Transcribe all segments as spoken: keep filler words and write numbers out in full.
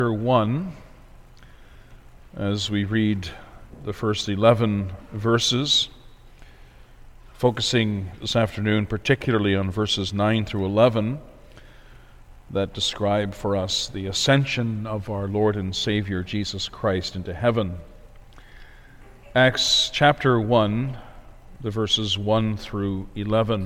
one, as we read the first eleven verses, focusing this afternoon particularly on verses nine through eleven that describe for us the ascension of our Lord and Savior Jesus Christ into heaven. Acts chapter one, the verses one through eleven.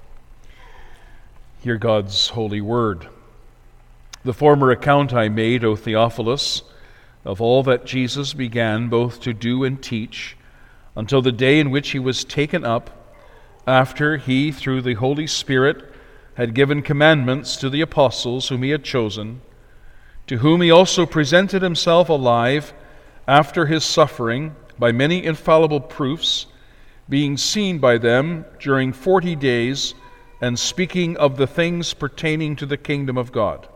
Hear God's holy word. The former account I made, O Theophilus, of all that Jesus began both to do and teach, until the day in which he was taken up, after he, through the Holy Spirit, had given commandments to the apostles whom he had chosen, to whom he also presented himself alive after his suffering by many infallible proofs, being seen by them during forty days, and speaking of the things pertaining to the kingdom of God.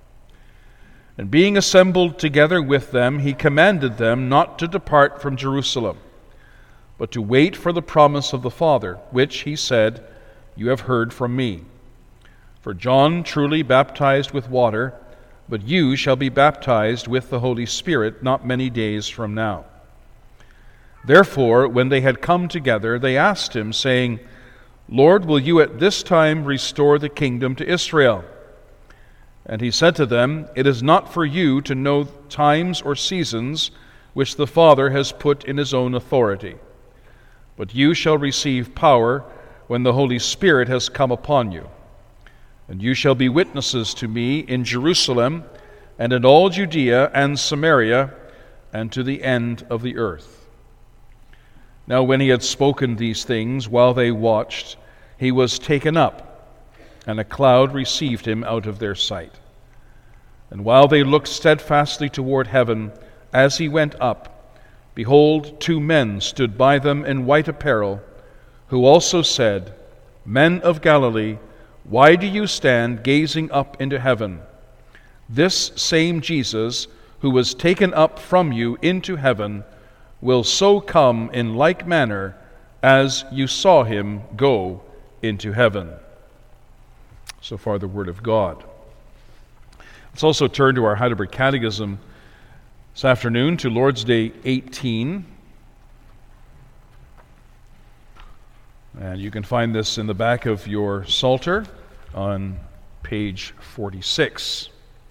And being assembled together with them, he commanded them not to depart from Jerusalem, but to wait for the promise of the Father, which, he said, you have heard from me. For John truly baptized with water, but you shall be baptized with the Holy Spirit not many days from now. Therefore, when they had come together, they asked him, saying, Lord, will you at this time restore the kingdom to Israel? And he said to them, It is not for you to know times or seasons which the Father has put in his own authority. But you shall receive power when the Holy Spirit has come upon you. And you shall be witnesses to me in Jerusalem and in all Judea and Samaria and to the end of the earth. Now when he had spoken these things, while they watched, he was taken up, and a cloud received him out of their sight. And while they looked steadfastly toward heaven as he went up, behold, two men stood by them in white apparel, who also said, Men of Galilee, why do you stand gazing up into heaven? This same Jesus, who was taken up from you into heaven, will so come in like manner as you saw him go into heaven. So far, the Word of God. Let's also turn to our Heidelberg Catechism this afternoon to Lord's Day eighteen. And you can find this in the back of your Psalter on page forty-six.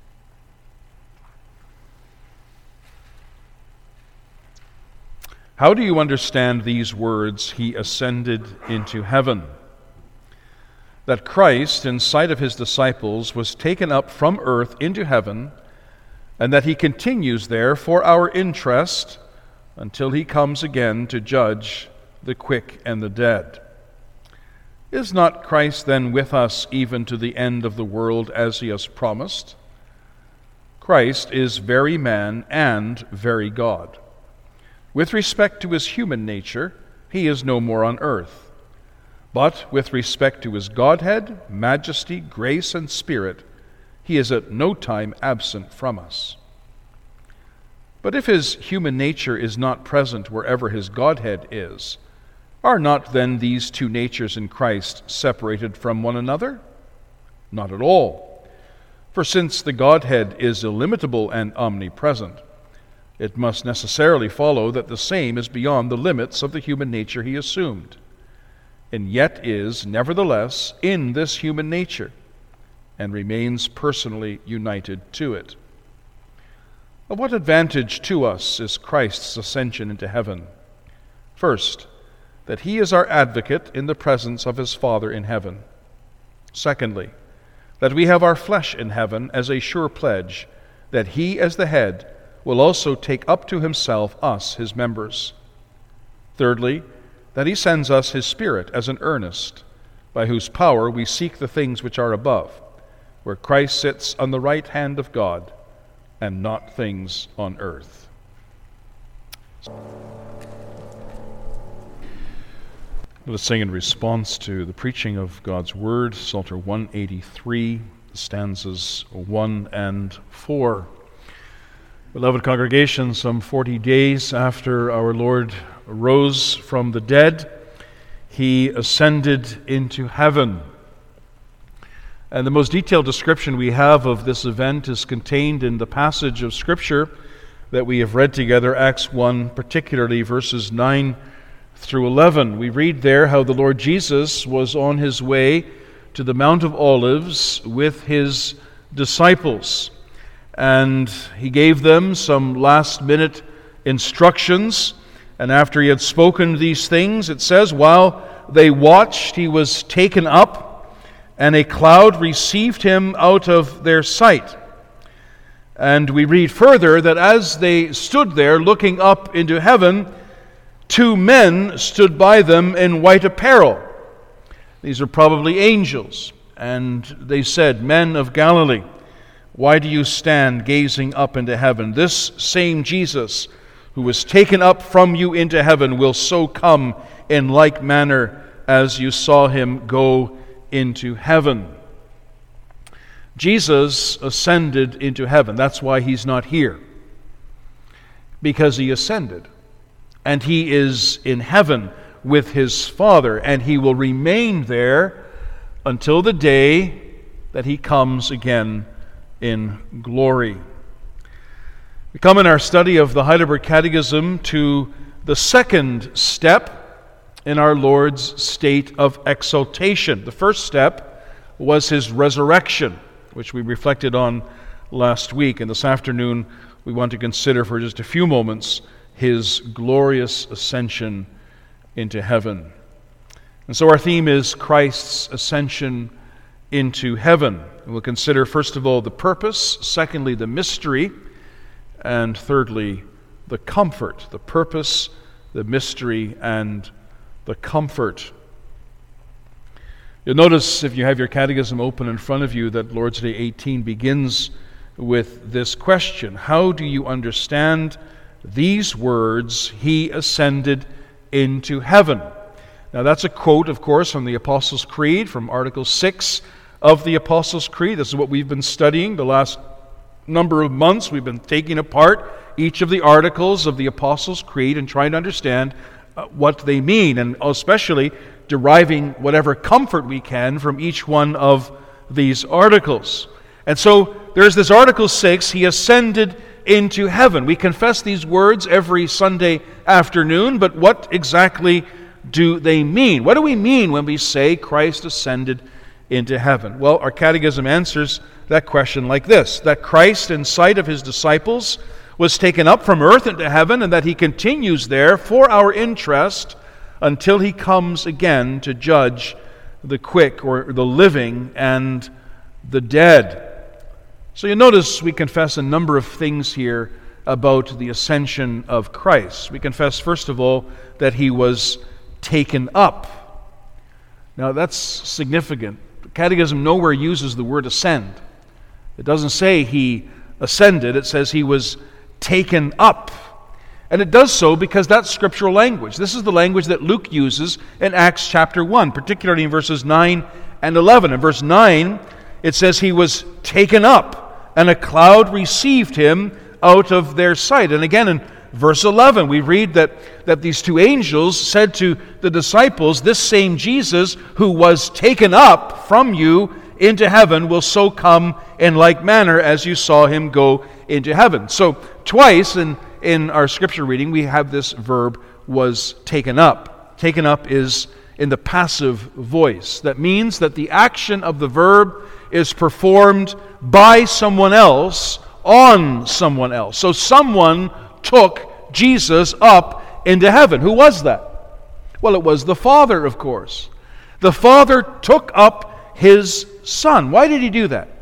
How do you understand these words, He ascended into heaven? That Christ, in sight of his disciples, was taken up from earth into heaven, and that he continues there for our interest until he comes again to judge the quick and the dead. Is not Christ then with us even to the end of the world as he has promised? Christ is very man and very God. With respect to his human nature, he is no more on earth. But with respect to his Godhead, majesty, grace, and spirit, he is at no time absent from us. But if his human nature is not present wherever his Godhead is, are not then these two natures in Christ separated from one another? Not at all. For since the Godhead is illimitable and omnipresent, it must necessarily follow that the same is beyond the limits of the human nature he assumed, and yet is, nevertheless, in this human nature, and remains personally united to it. Of what advantage to us is Christ's ascension into heaven? First, that he is our advocate in the presence of his Father in heaven. Secondly, that we have our flesh in heaven as a sure pledge that he, as the head, will also take up to himself us, his members. Thirdly, that he sends us his Spirit as an earnest, by whose power we seek the things which are above, where Christ sits on the right hand of God, and not things on earth. Let us sing in response to the preaching of God's Word, Psalter one eighty-three, stanzas one and four. Beloved congregation, some forty days after our Lord rose from the dead, he ascended into heaven. And the most detailed description we have of this event is contained in the passage of Scripture that we have read together, Acts one, particularly verses nine through eleven. We read there how the Lord Jesus was on his way to the Mount of Olives with his disciples. And he gave them some last-minute instructions. And after he had spoken these things, it says, while they watched, he was taken up, and a cloud received him out of their sight. And we read further that as they stood there looking up into heaven, two men stood by them in white apparel. These are probably angels. And they said, Men of Galilee, why do you stand gazing up into heaven? This same Jesus who was taken up from you into heaven will so come in like manner as you saw him go into heaven. Jesus ascended into heaven. That's why he's not here. Because he ascended. And he is in heaven with his Father. And he will remain there until the day that he comes again in glory. We come in our study of the Heidelberg Catechism to the second step in our Lord's state of exaltation. The first step was his resurrection, which we reflected on last week. And this afternoon, we want to consider for just a few moments his glorious ascension into heaven. And so our theme is Christ's ascension into heaven. And we'll consider, first of all, the purpose, secondly, the mystery, and thirdly, the comfort. The purpose, the mystery, and the comfort. You'll notice, if you have your catechism open in front of you, that Lord's Day eighteen begins with this question: how do you understand these words, He ascended into heaven? Now that's a quote, of course, from the Apostles' Creed, from Article six of the Apostles' Creed. This is what we've been studying the last number of months. We've been taking apart each of the articles of the Apostles' Creed and trying to understand uh, what they mean, and especially deriving whatever comfort we can from each one of these articles. And so there's this Article six, He ascended into heaven. We confess these words every Sunday afternoon, but what exactly do they mean? What do we mean when we say Christ ascended into heaven? Well, our catechism answers that question like this: that Christ, in sight of his disciples, was taken up from earth into heaven, and that he continues there for our interest until he comes again to judge the quick, or the living, and the dead. So you notice we confess a number of things here about the ascension of Christ. We confess, first of all, that he was taken up. Now that's significant. The Catechism nowhere uses the word ascend. It doesn't say he ascended, it says he was taken up. And it does so because that's scriptural language. This is the language that Luke uses in Acts chapter one, particularly in verses nine and eleven. In verse nine, it says he was taken up, and a cloud received him out of their sight. And again in verse eleven, we read that, that these two angels said to the disciples, this same Jesus who was taken up from you into heaven will so come in like manner as you saw him go into heaven. So twice in, in our scripture reading we have this verb, was taken up. Taken up is in the passive voice. That means that the action of the verb is performed by someone else on someone else. So someone took Jesus up into heaven. Who was that? Well, it was the Father, of course. The Father took up his Son. Why did he do that?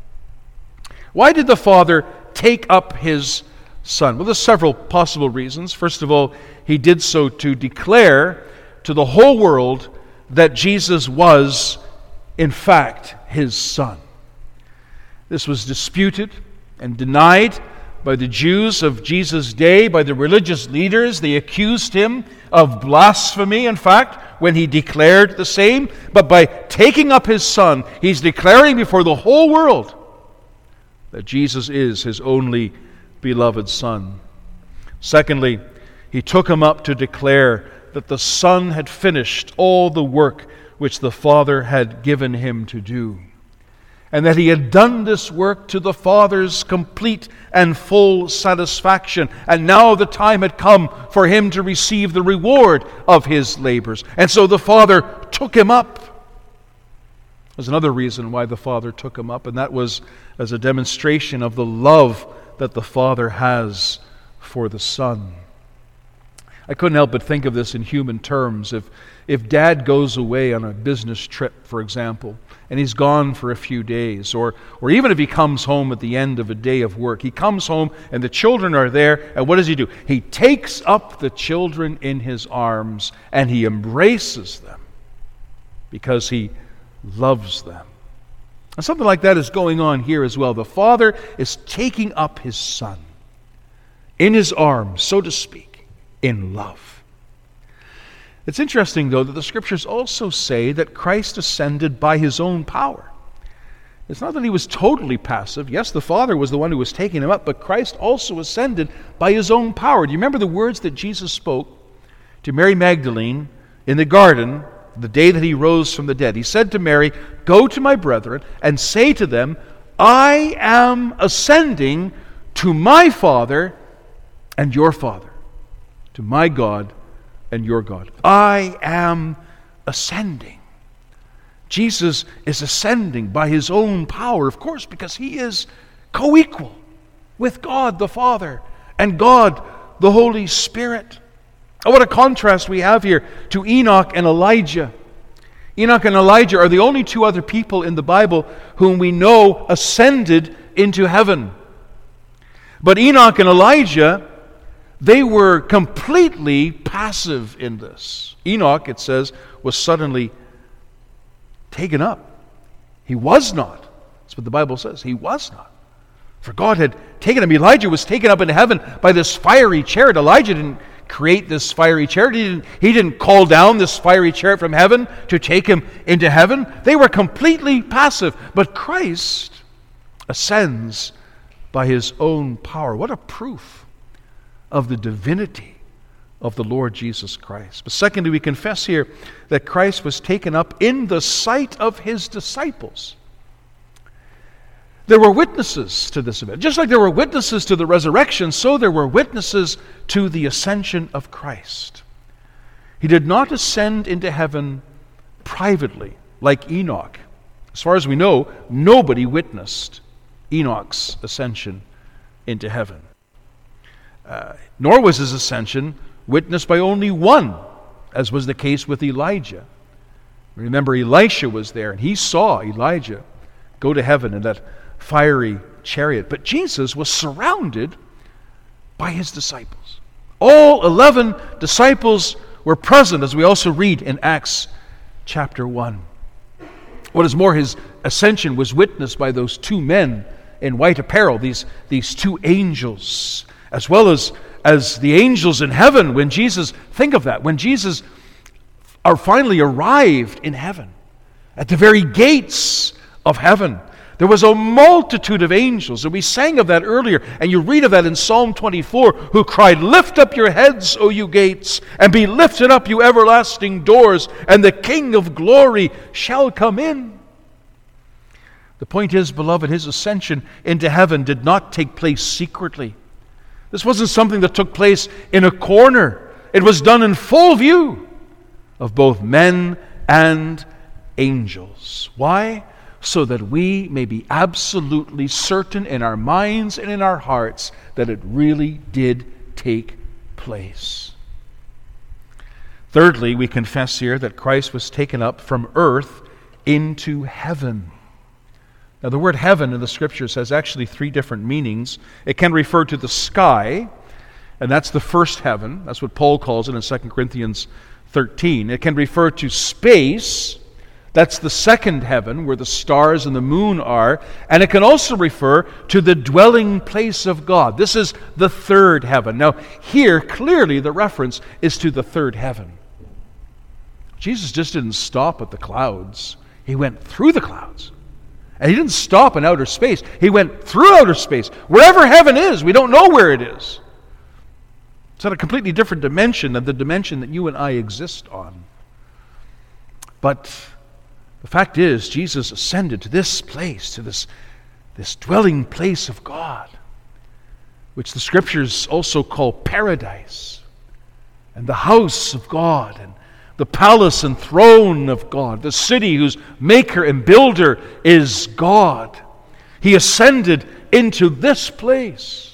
Why did the Father take up his Son? Well, there's several possible reasons. First of all, he did so to declare to the whole world that Jesus was, in fact, his Son. This was disputed and denied by the Jews of Jesus' day, by the religious leaders. They accused him of blasphemy, in fact, when he declared the same. But by taking up his Son, he's declaring before the whole world that Jesus is his only beloved Son. Secondly, he took him up to declare that the Son had finished all the work which the Father had given him to do. and that he had done this work to the Father's complete and full satisfaction. And now the time had come for him to receive the reward of his labors. And so the Father took him up. There's another reason why the Father took him up, and that was as a demonstration of the love that the Father has for the Son. I couldn't help but think of this in human terms. If, if Dad goes away on a business trip, for example, and he's gone for a few days, or, or even if he comes home at the end of a day of work, he comes home and the children are there, and what does he do? He takes up the children in his arms and he embraces them because he loves them. And something like that is going on here as well. The Father is taking up his Son in his arms, so to speak, in love. It's interesting, though, that the Scriptures also say that Christ ascended by his own power. It's not that he was totally passive. Yes, the Father was the one who was taking him up, but Christ also ascended by his own power. Do you remember the words that Jesus spoke to Mary Magdalene in the garden the day that he rose from the dead? He said to Mary, "Go to my brethren and say to them, I am ascending to my Father and your Father, to my God and your God." I am ascending. Jesus is ascending by his own power, of course, because he is co-equal with God the Father and God the Holy Spirit. Oh, what a contrast we have here to Enoch and Elijah. Enoch and Elijah are the only two other people in the Bible whom we know ascended into heaven. But Enoch and Elijah, they were completely passive in this. Enoch, it says, was suddenly taken up. He was not. That's what the Bible says. He was not. For God had taken him. Elijah was taken up into heaven by this fiery chariot. Elijah didn't create this fiery chariot. He didn't, he didn't call down this fiery chariot from heaven to take him into heaven. They were completely passive. But Christ ascends by his own power. What a proof of the divinity of the Lord Jesus Christ. But secondly, we confess here that Christ was taken up in the sight of his disciples. There were witnesses to this event. Just like there were witnesses to the resurrection, so there were witnesses to the ascension of Christ. He did not ascend into heaven privately like Enoch. As far as we know, nobody witnessed Enoch's ascension into heaven. Uh, nor was his ascension witnessed by only one, as was the case with Elijah. Remember, Elisha was there, and he saw Elijah go to heaven in that fiery chariot. But Jesus was surrounded by his disciples. All eleven disciples were present, as we also read in Acts chapter one. What is more, his ascension was witnessed by those two men in white apparel, these, these two angels, as well as, as the angels in heaven. When Jesus, think of that, when Jesus are finally arrived in heaven, at the very gates of heaven, there was a multitude of angels, and we sang of that earlier, and you read of that in Psalm twenty-four, who cried, "Lift up your heads, O you gates, and be lifted up, you everlasting doors, and the King of glory shall come in." The point is, beloved, his ascension into heaven did not take place secretly. This wasn't something that took place in a corner. It was done in full view of both men and angels. Why? So that we may be absolutely certain in our minds and in our hearts that it really did take place. Thirdly, we confess here that Christ was taken up from earth into heaven. Now, the word heaven in the Scriptures has actually three different meanings. It can refer to the sky, and that's the first heaven. That's what Paul calls it in Second Corinthians thirteen. It can refer to space. That's the second heaven, where the stars and the moon are. And it can also refer to the dwelling place of God. This is the third heaven. Now, here, clearly, the reference is to the third heaven. Jesus just didn't stop at the clouds. He went through the clouds. And he didn't stop in outer space. He went through outer space. Wherever heaven is, we don't know where it is. It's at a completely different dimension than the dimension that you and I exist on. But The fact is, Jesus ascended to this place, to this, this dwelling place of God, which the Scriptures also call paradise, and the house of God, and the palace and throne of God, the city whose maker and builder is God. He ascended into this place,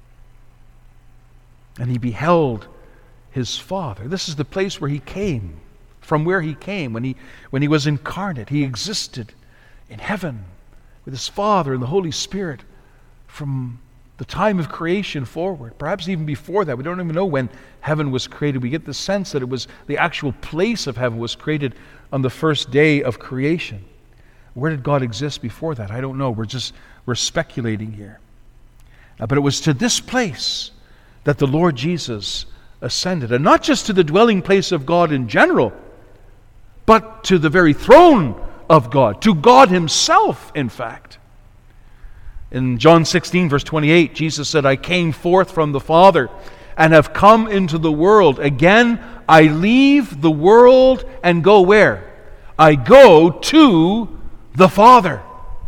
and he beheld his Father. This is the place where he came, from where he came when he when he was incarnate. He existed in heaven with his Father and the Holy Spirit from the time of creation forward, perhaps even before that. We don't even know when heaven was created. We get the sense that it was the actual place of heaven was created on the first day of creation. Where did God exist before that? I don't know. We're just we're speculating here. Uh, but it was to this place that the Lord Jesus ascended, and not just to the dwelling place of God in general, but to the very throne of God, to God himself, in fact. In John sixteen, verse twenty-eight, Jesus said, I came forth from the Father and have come into the world. Again, I leave the world and go where? I go to the Father.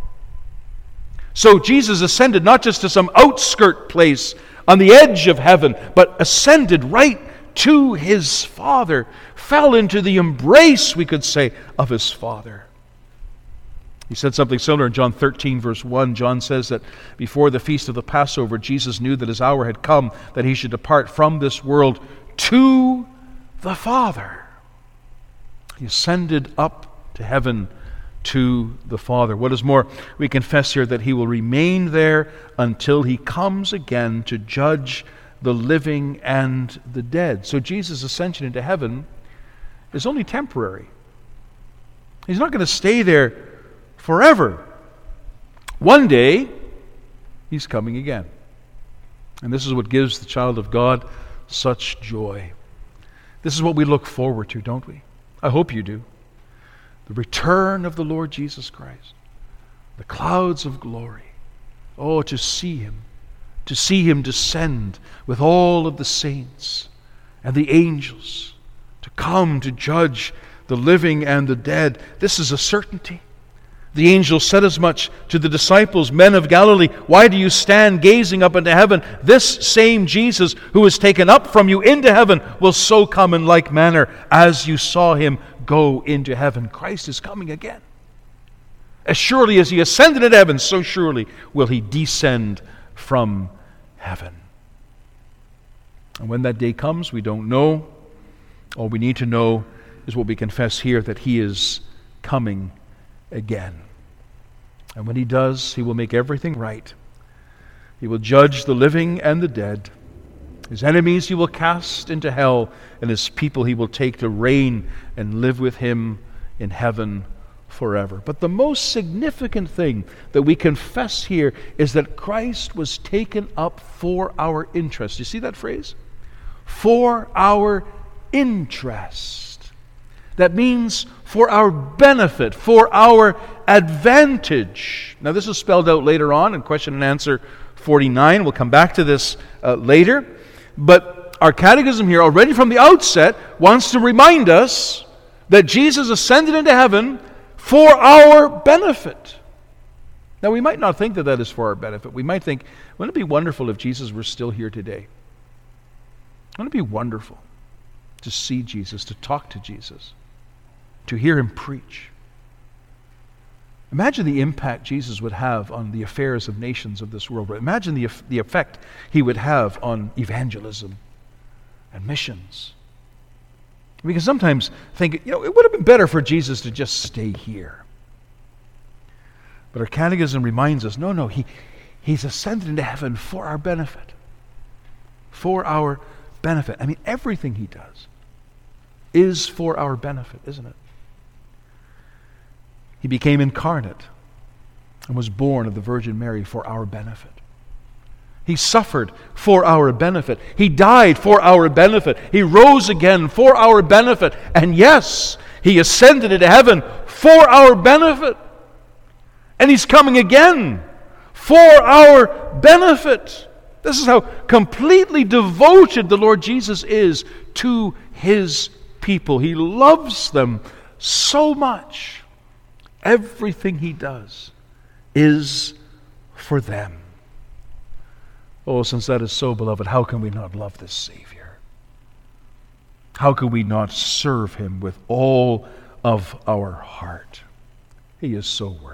So Jesus ascended not just to some outskirt place on the edge of heaven, but ascended right to his Father, fell into the embrace, we could say, of his Father. He said something similar in John thirteen, verse one. John says that before the feast of the Passover, Jesus knew that his hour had come, that he should depart from this world to the Father. He ascended up to heaven to the Father. What is more, we confess here that he will remain there until he comes again to judge the living and the dead. So Jesus' ascension into heaven is only temporary. He's not going to stay there forever. One day, he's coming again. And this is what gives the child of God such joy. This is what we look forward to, don't we? I hope you do. The return of the Lord Jesus Christ. The clouds of glory. Oh, to see him. To see him descend with all of the saints and the angels. To come to judge the living and the dead. This is a certainty. The angel said as much to the disciples, men of Galilee, why do you stand gazing up into heaven? This same Jesus who is taken up from you into heaven will so come in like manner as you saw him go into heaven. Christ is coming again. As surely as he ascended into heaven, so surely will he descend from heaven. And when that day comes, we don't know. All we need to know is what we confess here, that he is coming again. And when he does, he will make everything right. He will judge the living and the dead. His enemies he will cast into hell, and his people he will take to reign and live with him in heaven forever. But the most significant thing that we confess here is that Christ was taken up for our interest. You see that phrase? For our interest. That means for our benefit, for our advantage. Now this is spelled out later on in question and answer forty-nine. We'll come back to this uh, later. But our catechism here already from the outset wants to remind us that Jesus ascended into heaven for our benefit. Now we might not think that that is for our benefit. We might think, wouldn't it be wonderful if Jesus were still here today? Wouldn't it be wonderful to see Jesus, to talk to Jesus, to hear him preach? Imagine the impact Jesus would have on the affairs of nations of this world. Imagine the, the effect he would have on evangelism and missions. We can sometimes think, you know, it would have been better for Jesus to just stay here. But our catechism reminds us, no, no, he, he's ascended into heaven for our benefit. For our benefit. I mean, everything he does is for our benefit, isn't it? He became incarnate and was born of the Virgin Mary for our benefit. He suffered for our benefit. He died for our benefit. He rose again for our benefit. And yes, he ascended into heaven for our benefit. And he's coming again for our benefit. This is how completely devoted the Lord Jesus is to his people. He loves them so much Everything he does is for them. Oh, since that is so, beloved, how can we not love this Savior? How can we not serve him with all of our heart? He is so worthy.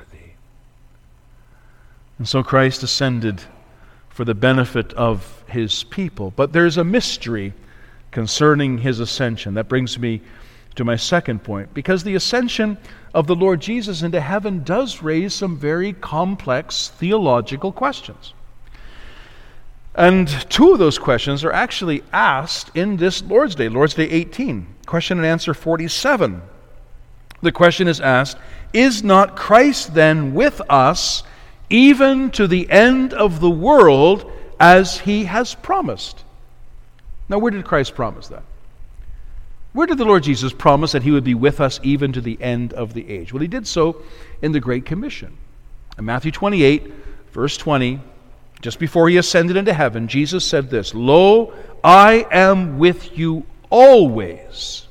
And so Christ ascended for the benefit of his people. But there's a mystery concerning his ascension. That brings me to my second point, because the ascension of the Lord Jesus into heaven does raise some very complex theological questions. And two of those questions are actually asked in this Lord's Day, Lord's Day eighteen, question and answer forty-seven. The question is asked, is not Christ then with us even to the end of the world as he has promised? Now, where did Christ promise that? Where did the Lord Jesus promise that he would be with us even to the end of the age? Well, he did so in the Great Commission. In Matthew twenty-eight, verse twenty, just before he ascended into heaven, Jesus said this, "Lo, I am with you always,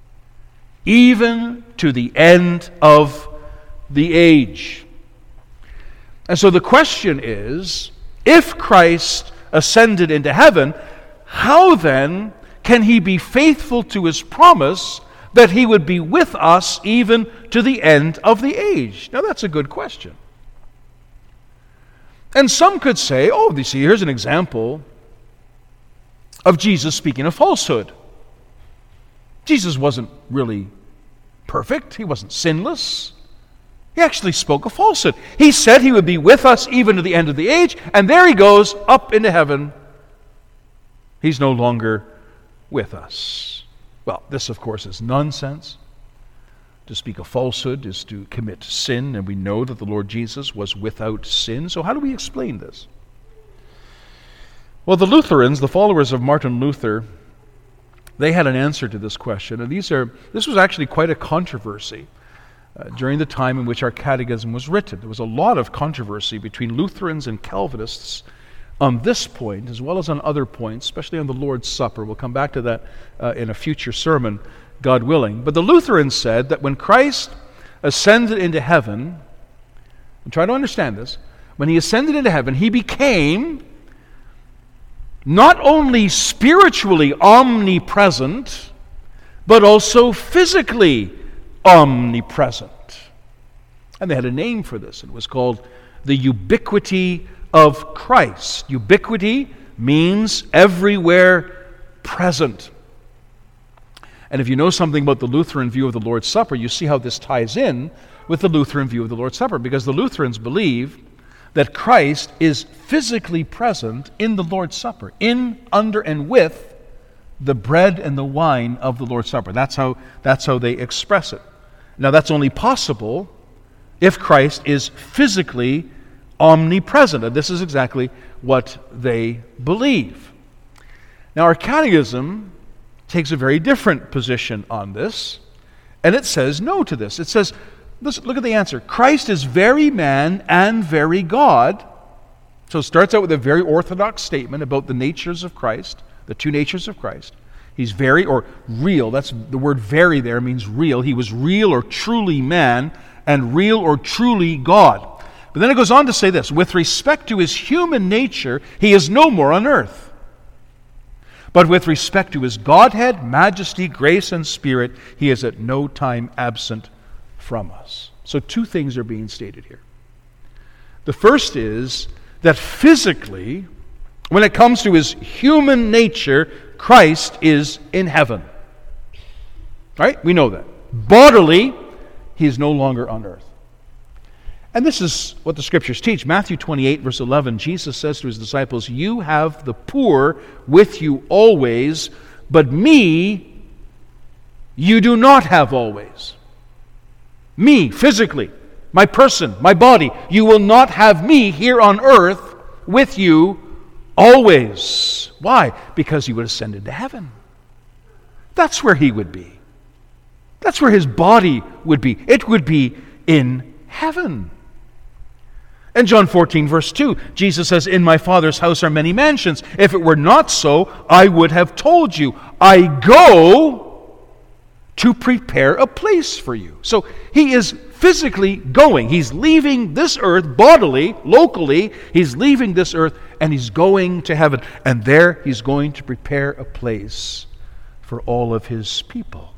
even to the end of the age." And so the question is, if Christ ascended into heaven, how then can he be faithful to his promise that he would be with us even to the end of the age? Now that's a good question. And some could say, oh, you see, here's an example of Jesus speaking a falsehood. Jesus wasn't really perfect. He wasn't sinless. He actually spoke a falsehood. He said he would be with us even to the end of the age, and there he goes up into heaven. He's no longer with us. Well, this, of course, is nonsense. To speak a falsehood is to commit sin, and we know that the Lord Jesus was without sin. So how do we explain this? Well, the Lutherans, the followers of Martin Luther, they had an answer to this question, and these are this was actually quite a controversy uh, during the time in which our catechism was written. There was a lot of controversy between Lutherans and Calvinists on this point, as well as on other points, especially on the Lord's Supper. We'll come back to that uh, in a future sermon, God willing. But the Lutherans said that when Christ ascended into heaven, and try to understand this, when he ascended into heaven, he became not only spiritually omnipresent, but also physically omnipresent. And they had a name for this. It was called the ubiquity of Christ. Ubiquity means everywhere present. And if you know something about the Lutheran view of the Lord's Supper, you see how this ties in with the Lutheran view of the Lord's Supper, because the Lutherans believe that Christ is physically present in the Lord's Supper, in, under, and with the bread and the wine of the Lord's Supper. That's how, that's how they express it. Now, that's only possible if Christ is physically omnipresent, and this is exactly what they believe. Now, our catechism takes a very different position on this, and it says no to this. It says, listen, look at the answer. Christ is very man and very God. So it starts out with a very orthodox statement about the natures of Christ, the two natures of Christ. He's very, or real, that's the word very there means real. He was real or truly man and real or truly God. But then it goes on to say this, with respect to his human nature, he is no more on earth. But with respect to his Godhead, majesty, grace, and spirit, he is at no time absent from us. So two things are being stated here. The first is that physically, when it comes to his human nature, Christ is in heaven. Right? We know that. Bodily, he is no longer on earth. And this is what the Scriptures teach. Matthew twenty-eight, verse eleven, Jesus says to his disciples, "You have the poor with you always, but me you do not have always." Me, physically, my person, my body. You will not have me here on earth with you always. Why? Because he would ascend into heaven. That's where he would be. That's where his body would be. It would be in heaven. In John fourteen, verse two, Jesus says, "In my Father's house are many mansions. If it were not so, I would have told you. I go to prepare a place for you. So he is physically going. He's leaving this earth bodily, locally. He's leaving this earth and he's going to heaven. And there he's going to prepare a place for all of his people.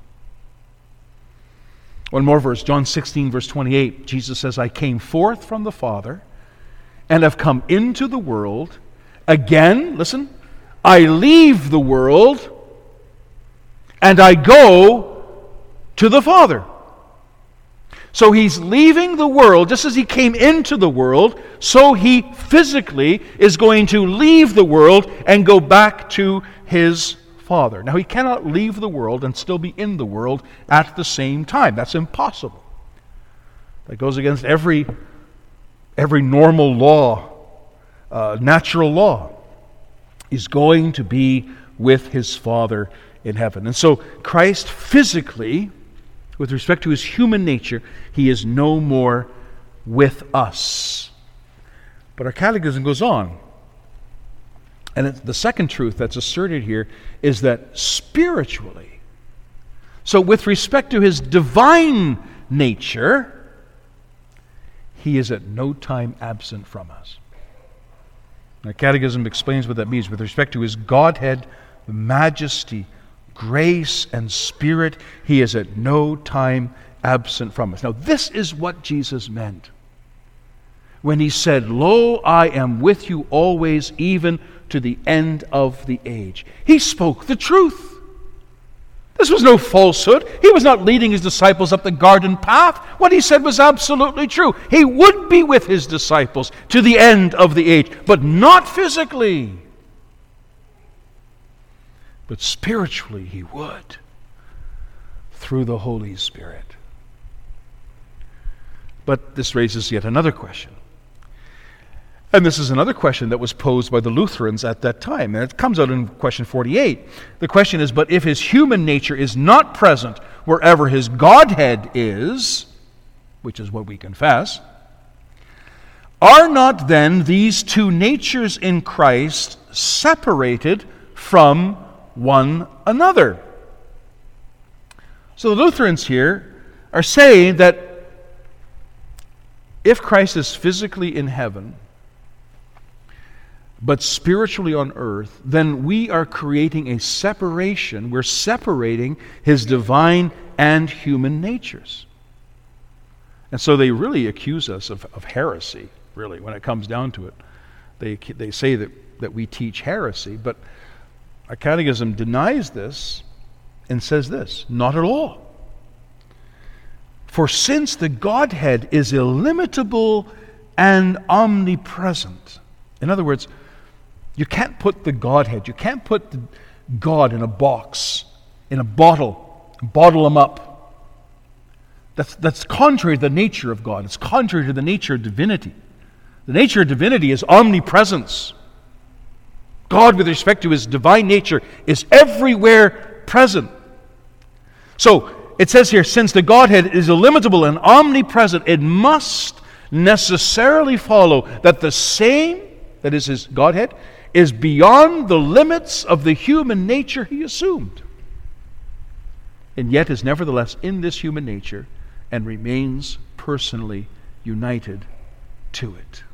One more verse, John sixteen, verse twenty-eight. Jesus says, I came forth from the Father and have come into the world. Again, listen, I leave the world and I go to the Father. So he's leaving the world just as he came into the world, so he physically is going to leave the world and go back to his Father. Now he cannot leave the world and still be in the world at the same time. That's impossible. That goes against every, every normal law, uh, natural law. He's going to be with his Father in heaven. And so Christ physically, with respect to his human nature, he is no more with us. But our catechism goes on. And it, the second truth that's asserted here is that spiritually, so with respect to his divine nature, he is at no time absent from us. Our catechism explains what that means. With respect to his Godhead, majesty, grace, and spirit, he is at no time absent from us. Now, this is what Jesus meant when he said, Lo, I am with you always, even to the end of the age. He spoke the truth. This was no falsehood. He was not leading his disciples up the garden path. What he said was absolutely true. He would be with his disciples to the end of the age, but not physically. But spiritually he would, through the Holy Spirit. But this raises yet another question. And this is another question that was posed by the Lutherans at that time. And it comes out in question forty-eight. The question is, but if his human nature is not present wherever his Godhead is, which is what we confess, are not then these two natures in Christ separated from one another? So the Lutherans here are saying that if Christ is physically in heaven, but spiritually on earth, then we are creating a separation. We're separating his divine and human natures. And so they really accuse us of, of heresy, really, when it comes down to it. They, they say that, that we teach heresy, but our catechism denies this and says this, not at all. For since the Godhead is illimitable and omnipresent, in other words, you can't put the Godhead, you can't put the God in a box, in a bottle, and bottle him up. That's, that's contrary to the nature of God. It's contrary to the nature of divinity. The nature of divinity is omnipresence. God, with respect to his divine nature, is everywhere present. So, it says here, since the Godhead is illimitable and omnipresent, it must necessarily follow that the same, that is his Godhead, is beyond the limits of the human nature he assumed, and yet is nevertheless in this human nature and remains personally united to it.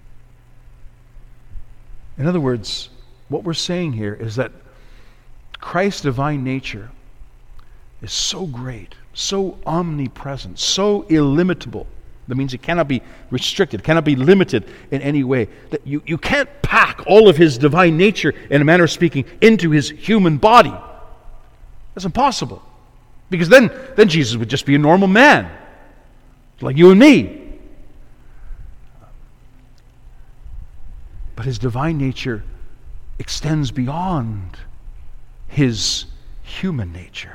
In other words, what we're saying here is that Christ's divine nature is so great, so omnipresent, so illimitable. That means it cannot be restricted, cannot be limited in any way. That you, you can't pack all of his divine nature, in a manner of speaking, into his human body. That's impossible. Because then, then Jesus would just be a normal man, like you and me. But his divine nature extends beyond his human nature.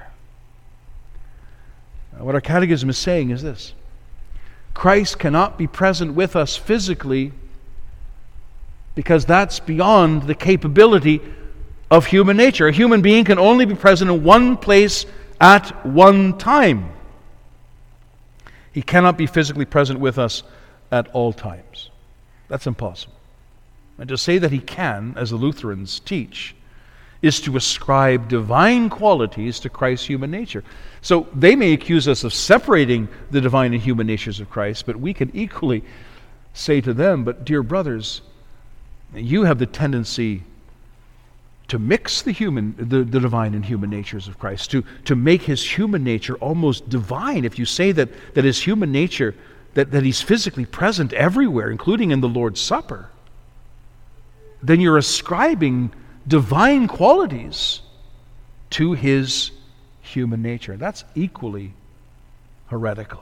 Now, what our catechism is saying is this: Christ cannot be present with us physically because that's beyond the capability of human nature. A human being can only be present in one place at one time. He cannot be physically present with us at all times. That's impossible. And to say that he can, as the Lutherans teach, is to ascribe divine qualities to Christ's human nature. So they may accuse us of separating the divine and human natures of Christ, but we can equally say to them, but dear brothers, you have the tendency to mix the human, the, the divine and human natures of Christ, to, to make his human nature almost divine. If you say that, that his human nature, that, that he's physically present everywhere, including in the Lord's Supper, then you're ascribing divine qualities to his human nature. That's equally heretical.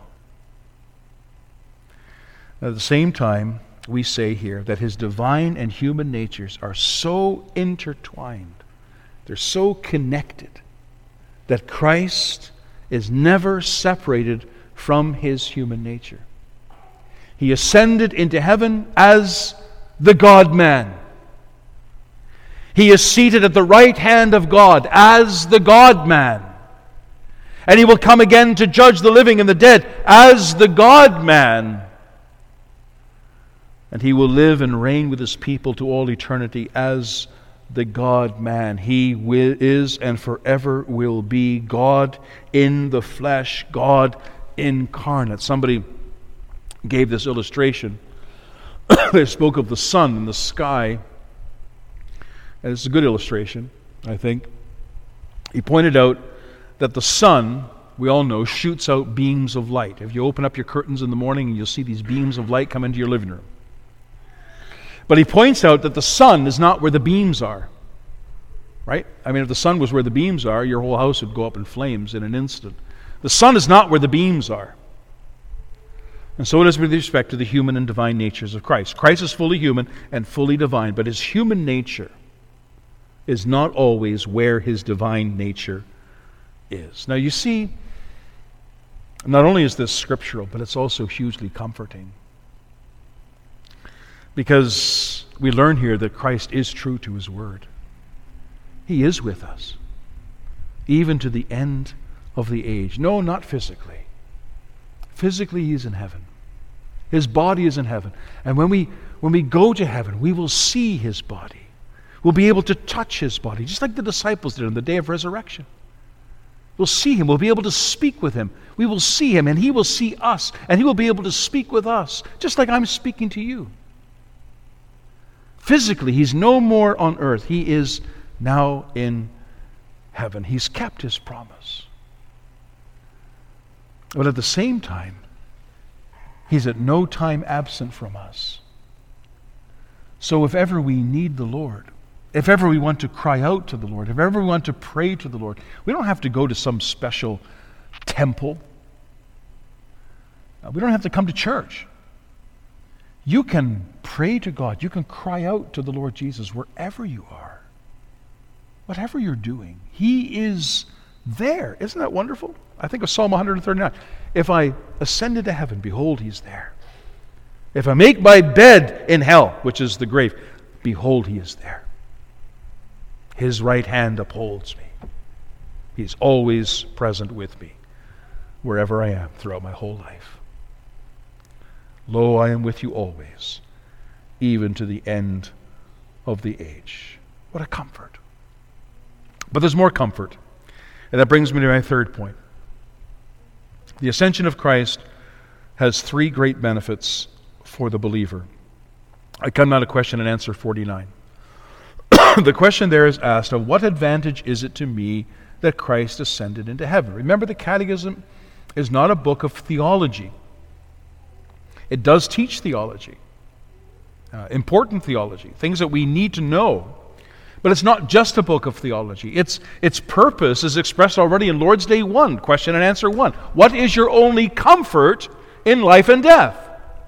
At the same time, we say here that his divine and human natures are so intertwined, they're so connected, that Christ is never separated from his human nature. He ascended into heaven as the God-man. He is seated at the right hand of God as the God-man. And he will come again to judge the living and the dead as the God-man. And he will live and reign with his people to all eternity as the God-man. He will, is and forever will be God in the flesh, God incarnate. Somebody gave this illustration. They spoke of the sun in the sky. And it's a good illustration, I think. He pointed out that the sun, we all know, shoots out beams of light. If you open up your curtains in the morning, you'll see these beams of light come into your living room. But he points out that the sun is not where the beams are. Right? I mean, if the sun was where the beams are, your whole house would go up in flames in an instant. The sun is not where the beams are. And so it is with respect to the human and divine natures of Christ. Christ is fully human and fully divine, but his human nature is not always where his divine nature is. Now you see, not only is this scriptural, but it's also hugely comforting. Because we learn here that Christ is true to his word. He is with us, even to the end of the age. No, not physically. Physically, he is in heaven. His body is in heaven. And when we when we go to heaven, we will see his body. We'll be able to touch his body, just like the disciples did on the day of resurrection. We'll see him. We'll be able to speak with him. We will see him, and he will see us, and he will be able to speak with us, just like I'm speaking to you. Physically, he's no more on earth. He is now in heaven. He's kept his promise. But at the same time, he's at no time absent from us. So if ever we need the Lord, if ever we want to cry out to the Lord, if ever we want to pray to the Lord, we don't have to go to some special temple. Uh, we don't have to come to church. You can pray to God. You can cry out to the Lord Jesus wherever you are. Whatever you're doing, he is there. Isn't that wonderful? I think of Psalm one thirty-nine. If I ascend into heaven, behold, he's there. If I make my bed in hell, which is the grave, behold, he is there. His right hand upholds me. He's always present with me, wherever I am throughout my whole life. Lo, I am with you always, even to the end of the age. What a comfort. But there's more comfort. And that brings me to my third point. The ascension of Christ has three great benefits for the believer. I come now to question and answer forty-nine. The question there is asked, of what advantage is it to me that Christ ascended into heaven? Remember, the Catechism is not a book of theology. It does teach theology, uh, important theology, things that we need to know. But it's not just a book of theology. Its, its purpose is expressed already in Lord's Day one, question and answer one. What is your only comfort in life and death?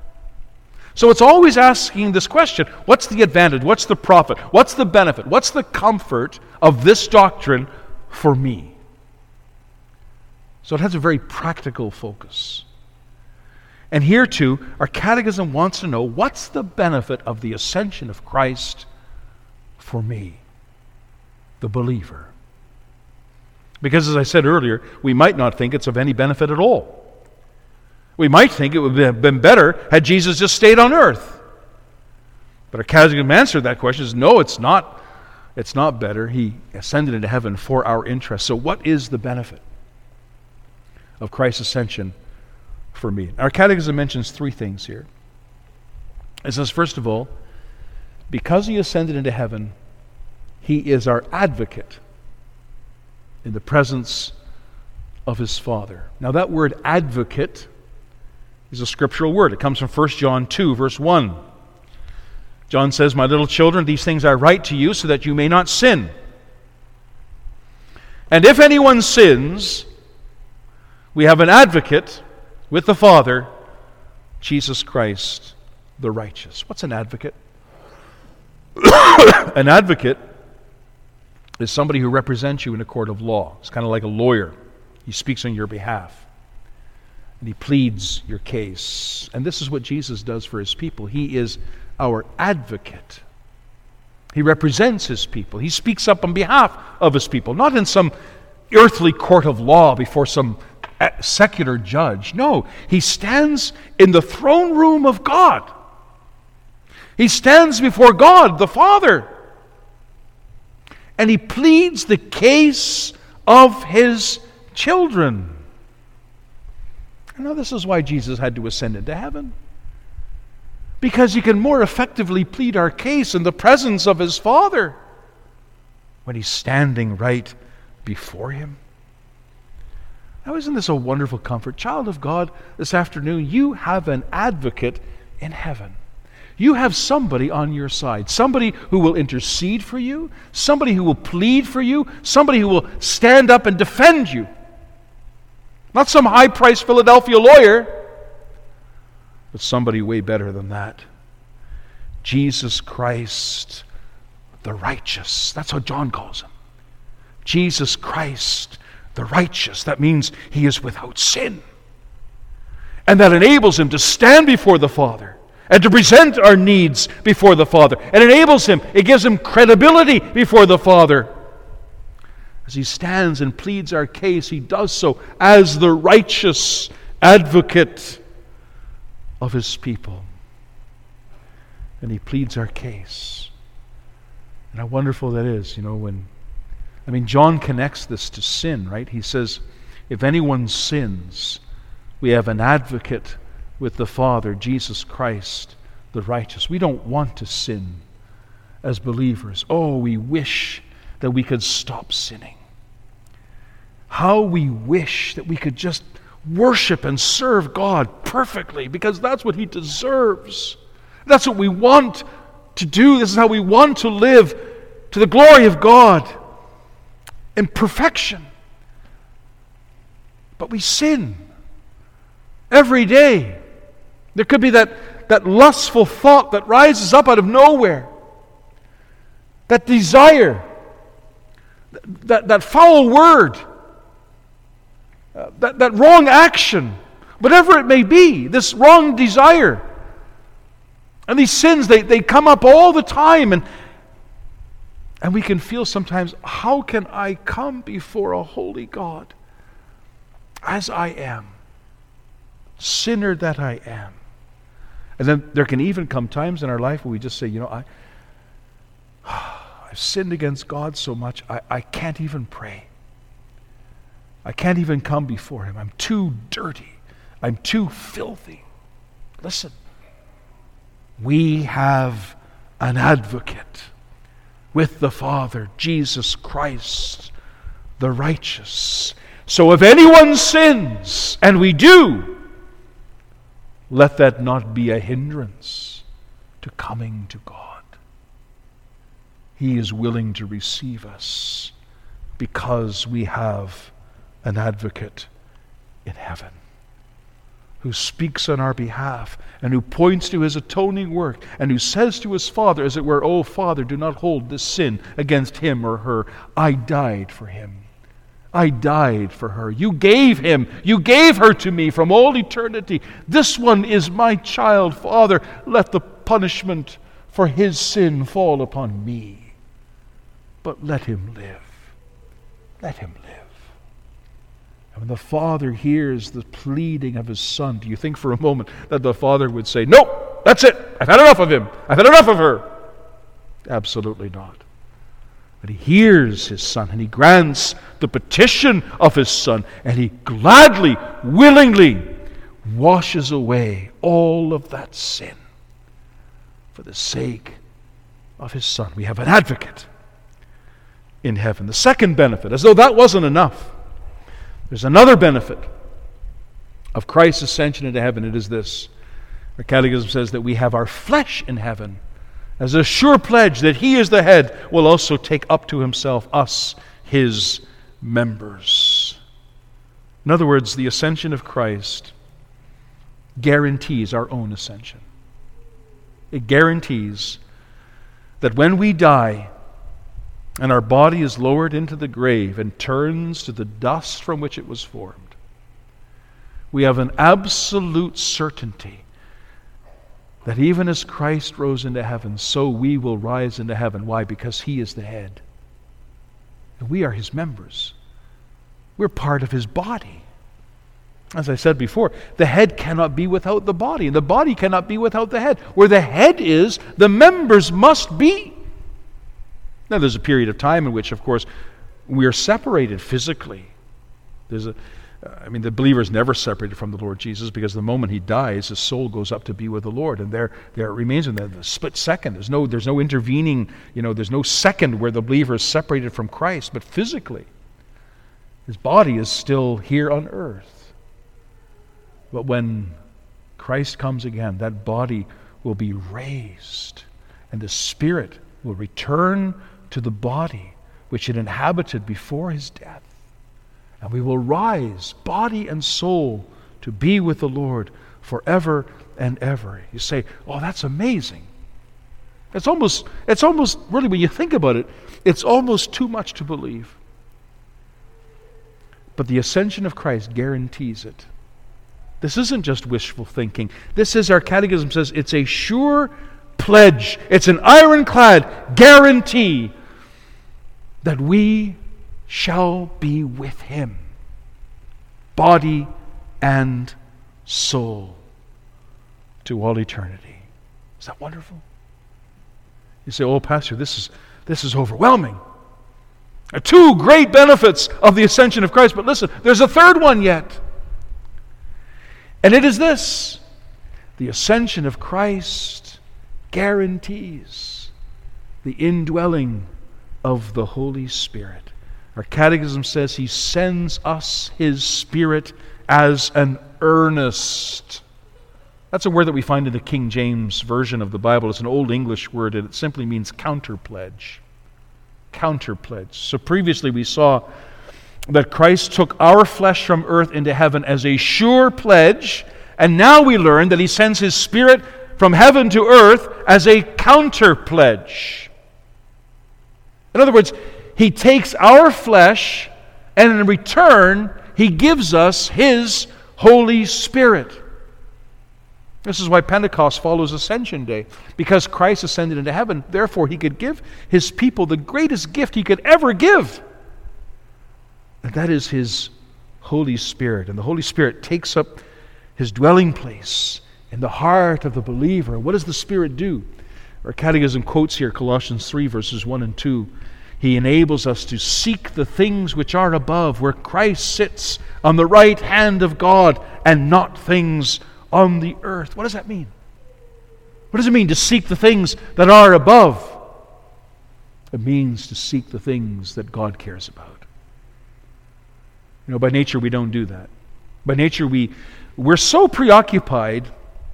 So it's always asking this question, what's the advantage? What's the profit? What's the benefit? What's the comfort of this doctrine for me? So it has a very practical focus. And here too, our catechism wants to know, what's the benefit of the ascension of Christ for me, the believer? Because as I said earlier, we might not think it's of any benefit at all. We might think it would have been better had Jesus just stayed on earth. But our catechism answer to that question is, no, it's not. It's not better. He ascended into heaven for our interest. So what is the benefit of Christ's ascension for me? Our catechism mentions three things here. It says, first of all, because he ascended into heaven, he is our advocate in the presence of his Father. Now that word advocate is a scriptural word. It comes from First John two, verse one. John says, "My little children, these things I write to you so that you may not sin. And if anyone sins, we have an advocate with the Father, Jesus Christ, the righteous." What's an advocate? An advocate is somebody who represents you in a court of law. It's kind of like a lawyer. He speaks on your behalf. And he pleads your case. And this is what Jesus does for his people. He is our advocate. He represents his people. He speaks up on behalf of his people, not in some earthly court of law before some secular judge. No, he stands in the throne room of God. He stands before God, the Father, and he pleads the case of his children. You know, this is why Jesus had to ascend into heaven. Because he can more effectively plead our case in the presence of his Father when he's standing right before him. Now, isn't this a wonderful comfort? Child of God, this afternoon, you have an advocate in heaven. You have somebody on your side, somebody who will intercede for you, somebody who will plead for you, somebody who will stand up and defend you. Not some high-priced Philadelphia lawyer, but somebody way better than that. Jesus Christ, the righteous. That's how John calls him. Jesus Christ, the righteous. That means he is without sin. And that enables him to stand before the Father and to present our needs before the Father. It enables him, it gives him credibility before the Father. As he stands and pleads our case, he does so as the righteous advocate of his people. And he pleads our case. And how wonderful that is, you know, when, I mean, John connects this to sin, right? He says, if anyone sins, we have an advocate with the Father, Jesus Christ, the righteous. We don't want to sin as believers. Oh, we wish that we could stop sinning. How we wish that we could just worship and serve God perfectly, because that's what he deserves. That's what we want to do. This is how we want to live, to the glory of God in perfection. But we sin every day. There could be that, that lustful thought that rises up out of nowhere, that desire, that, that foul word, Uh, that, that wrong action, whatever it may be, this wrong desire. And these sins, they, they come up all the time, and, and we can feel sometimes, how can I come before a holy God as I am, sinner that I am? And then there can even come times in our life where we just say, you know, I, I've sinned against God so much, I, I can't even pray. I can't even come before him. I'm too dirty. I'm too filthy. Listen, we have an advocate with the Father, Jesus Christ, the righteous. So if anyone sins, and we do, let that not be a hindrance to coming to God. He is willing to receive us because we have an advocate in heaven who speaks on our behalf and who points to his atoning work and who says to his Father, as it were, "Oh, Father, do not hold this sin against him or her. I died for him. I died for her. You gave him. You gave her to me from all eternity. This one is my child. Father, let the punishment for his sin fall upon me. But let him live. Let him live." When the Father hears the pleading of his Son, do you think for a moment that the Father would say, "No, that's it. I've had enough of him. I've had enough of her"? Absolutely not. But he hears his Son, and he grants the petition of his Son, and he gladly, willingly washes away all of that sin for the sake of his Son. We have an advocate in heaven. The second benefit, as though that wasn't enough, there's another benefit of Christ's ascension into heaven. It is this. Our catechism says that we have our flesh in heaven as a sure pledge that he is the head, will also take up to himself us, his members. In other words, the ascension of Christ guarantees our own ascension. It guarantees that when we die and our body is lowered into the grave and turns to the dust from which it was formed, we have an absolute certainty that even as Christ rose into heaven, so we will rise into heaven. Why? Because he is the head. And we are his members. We're part of his body. As I said before, the head cannot be without the body, and the body cannot be without the head. Where the head is, the members must be. Now, there's a period of time in which, of course, we are separated physically. There's a, I mean, the believer is never separated from the Lord Jesus, because the moment he dies, his soul goes up to be with the Lord, and there, there it remains in the, the split second. There's no, there's no intervening, you know, there's no second where the believer is separated from Christ, but physically, his body is still here on earth. But when Christ comes again, that body will be raised, and the Spirit will return to the body which it inhabited before his death. And we will rise, body and soul, to be with the Lord forever and ever. You say, oh, that's amazing. It's almost, it's almost, really, when you think about it, it's almost too much to believe. But the ascension of Christ guarantees it. This isn't just wishful thinking. This is, our catechism says, it's a sure pledge. It's an ironclad guarantee that we shall be with him, body and soul, to all eternity. Is that wonderful? You say, oh, Pastor, this is this is overwhelming. Two great benefits of the ascension of Christ, but listen, there's a third one yet. And it is this: the ascension of Christ guarantees the indwelling of the Holy Spirit. Our catechism says he sends us his Spirit as an earnest. That's a word that we find in the King James Version of the Bible. It's an Old English word, and it simply means counterpledge. Counterpledge. So previously we saw that Christ took our flesh from earth into heaven as a sure pledge, and now we learn that he sends his Spirit from heaven to earth as a counterpledge. In other words, he takes our flesh, and in return, he gives us his Holy Spirit. This is why Pentecost follows Ascension Day. Because Christ ascended into heaven, therefore he could give his people the greatest gift he could ever give. And that is his Holy Spirit. And the Holy Spirit takes up his dwelling place in the heart of the believer. What does the Spirit do? Our catechism quotes here Colossians three, verses one and two. He enables us to seek the things which are above, where Christ sits on the right hand of God, and not things on the earth. What does that mean? What does it mean to seek the things that are above? It means to seek the things that God cares about. You know, by nature we don't do that. By nature we, we're so preoccupied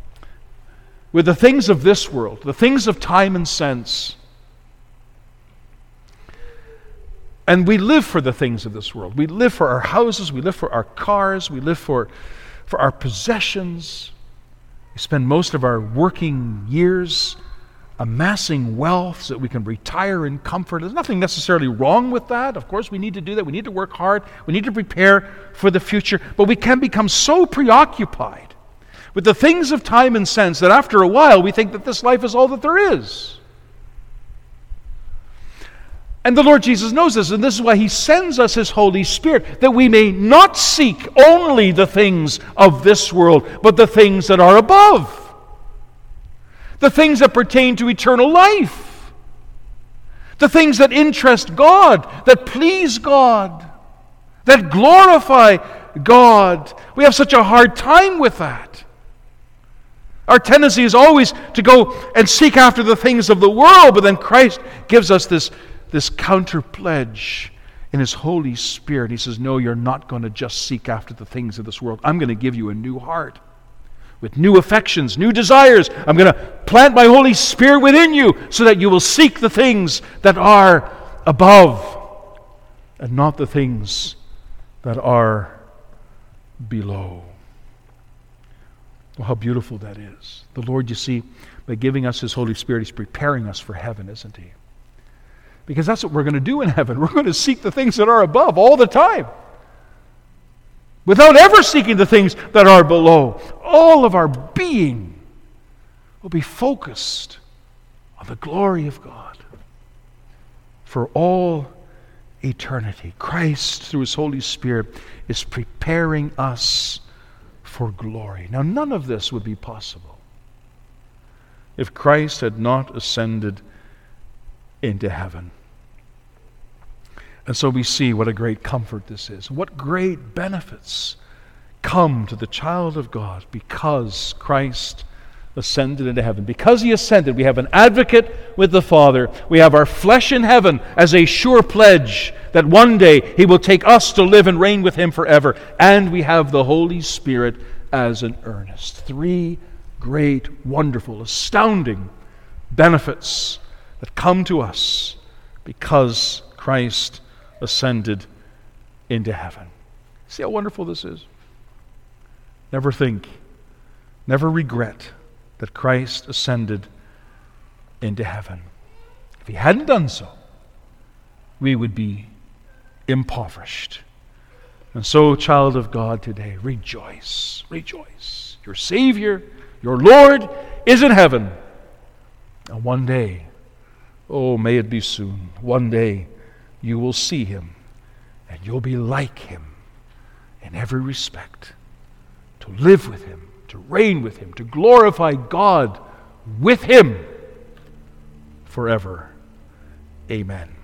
with the things of this world, the things of time and sense. And we live for the things of this world. We live for our houses, we live for our cars, we live for, for our possessions. We spend most of our working years amassing wealth so that we can retire in comfort. There's nothing necessarily wrong with that. Of course, we need to do that. We need to work hard. We need to prepare for the future. But we can become so preoccupied with the things of time and sense that after a while we think that this life is all that there is. And the Lord Jesus knows this, and this is why he sends us his Holy Spirit, that we may not seek only the things of this world, but the things that are above, the things that pertain to eternal life. The things that interest God, that please God, that glorify God. We have such a hard time with that. Our tendency is always to go and seek after the things of the world, but then Christ gives us this, this counter pledge in His Holy Spirit. He says, no, you're not going to just seek after the things of this world. I'm going to give you a new heart with new affections, new desires. I'm going to plant my Holy Spirit within you so that you will seek the things that are above and not the things that are below. Well, how beautiful that is. The Lord, you see, by giving us His Holy Spirit, He's preparing us for heaven, isn't He? Because that's what we're going to do in heaven. We're going to seek the things that are above all the time, without ever seeking the things that are below. All of our being will be focused on the glory of God for all eternity. Christ, through His Holy Spirit, is preparing us for glory. Now, none of this would be possible if Christ had not ascended into heaven. And so we see what a great comfort this is. What great benefits come to the child of God because Christ ascended into heaven. Because He ascended, we have an advocate with the Father. We have our flesh in heaven as a sure pledge that one day He will take us to live and reign with Him forever. And we have the Holy Spirit as an earnest. Three great, wonderful, astounding benefits that come to us because Christ ascended into heaven. See how wonderful this is? Never think, never regret that Christ ascended into heaven. If He hadn't done so, we would be impoverished. And so, child of God, today, rejoice, rejoice. Your Savior, your Lord, is in heaven. And one day, oh, may it be soon, one day you will see Him and you'll be like Him in every respect. To live with Him, to reign with Him, to glorify God with Him forever. Amen.